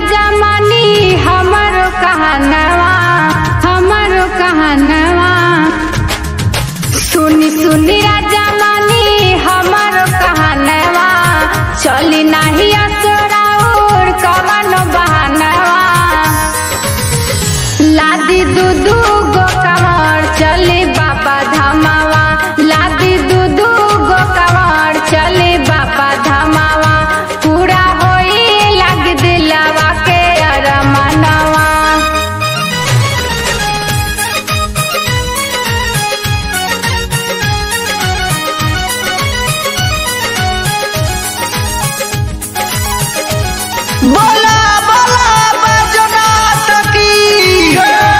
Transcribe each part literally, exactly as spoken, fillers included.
राजा मानी हमारो कहनवा हमारो कहनवा सुनी सुनी राजा मानी हमारो कहनवा चली नाही असराउर कवन बहनवा लादी दूधू गो कमर चली बाबा धामावा लादी दूधू गो कमर चली बाबा धामावा पूरा होई लग दिलवा के अरमनवा बोला बोला बैजनाथ की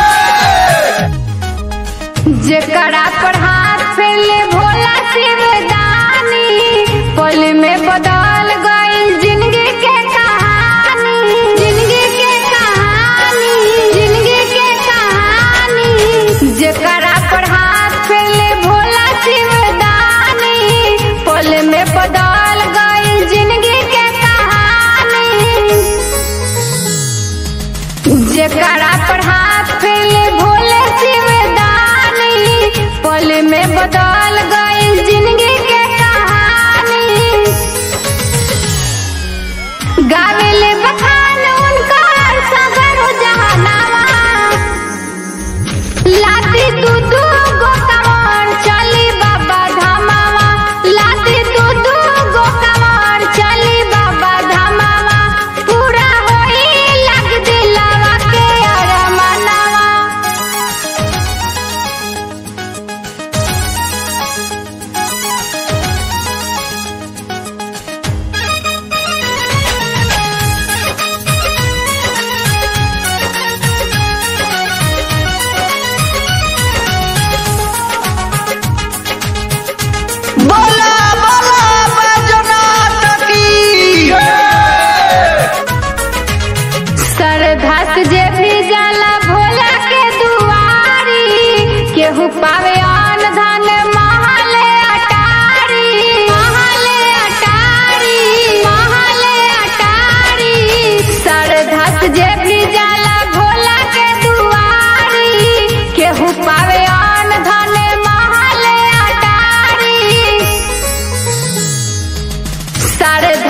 जेकरा पर हाथ फैले भोला शिवदानी पल में बदल गई जिंदगी के कहानी जिंदगी के कहानी जिंदगी के कहानी जेकरा पर हाथ फैले भोला शिवदानी पल में बदल गई जिंदगी के कहानी जेकरा पर हाथ फैले भोले शिवदानी पल में बदल गई जिंदगी के कहानी गावेले बखान उनका सगर जहानावा लाती दूधू गो कमर चली बाबा धामावा लाती दूधू गो कमर चली बाबा धामावा पूरा होई लग दिलवा के अरमनवा बोला बोला बैजनाथ की श्रद्धा से जे भी जाला भोला के दुआरी केहू पावे आन धन महले अटारी महले अटारी महले अटारी श्रद्धा से जे भी जाला भोला के दुआरी केहू पावे आन धन महले अटारी श्रद्धा